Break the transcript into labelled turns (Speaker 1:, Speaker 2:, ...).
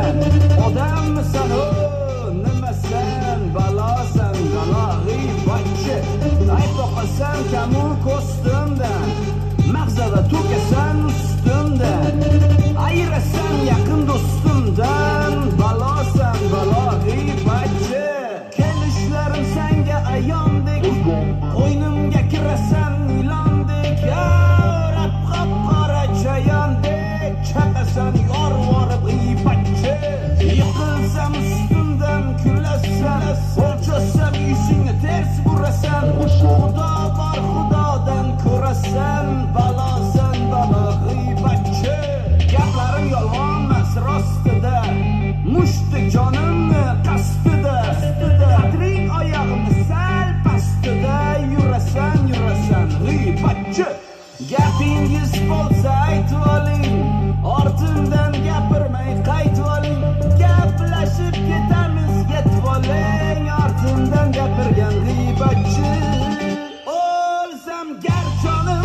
Speaker 1: Odammisan o, nimasan, balosan, balo g'iybatchi. Ayt boqasan kamu ko'stimdan, mag'zada to'kasan ustimdan. Ayirasan yaqin do'stimdan, balosan, balo g'iybatchi. Kelishlarim senga ayondek, qo'ynimga kirasan ilondek, yorab qop-qora chayondek, chaqasan yorvorib g'iybatchi. Yiqilsam ustimdan kulasan, o'lchasam yuzingni ters burasan. Xudo bor xudodan ko'rasan, balosan, balo g'iybatchi. Gaplarim yolg'onmas rostida, mushtdek jonimni qasdida. Qadring oyog'imni sal pastida, yurasan g'iybatchi. Gapingiz bo'lsa aytib oling, ortimdan gapirmay qaytib oling. Gaplashib ketamiz, yetib oling, ortimdan gapirgan g'iybatchi. O'lsam gar jonim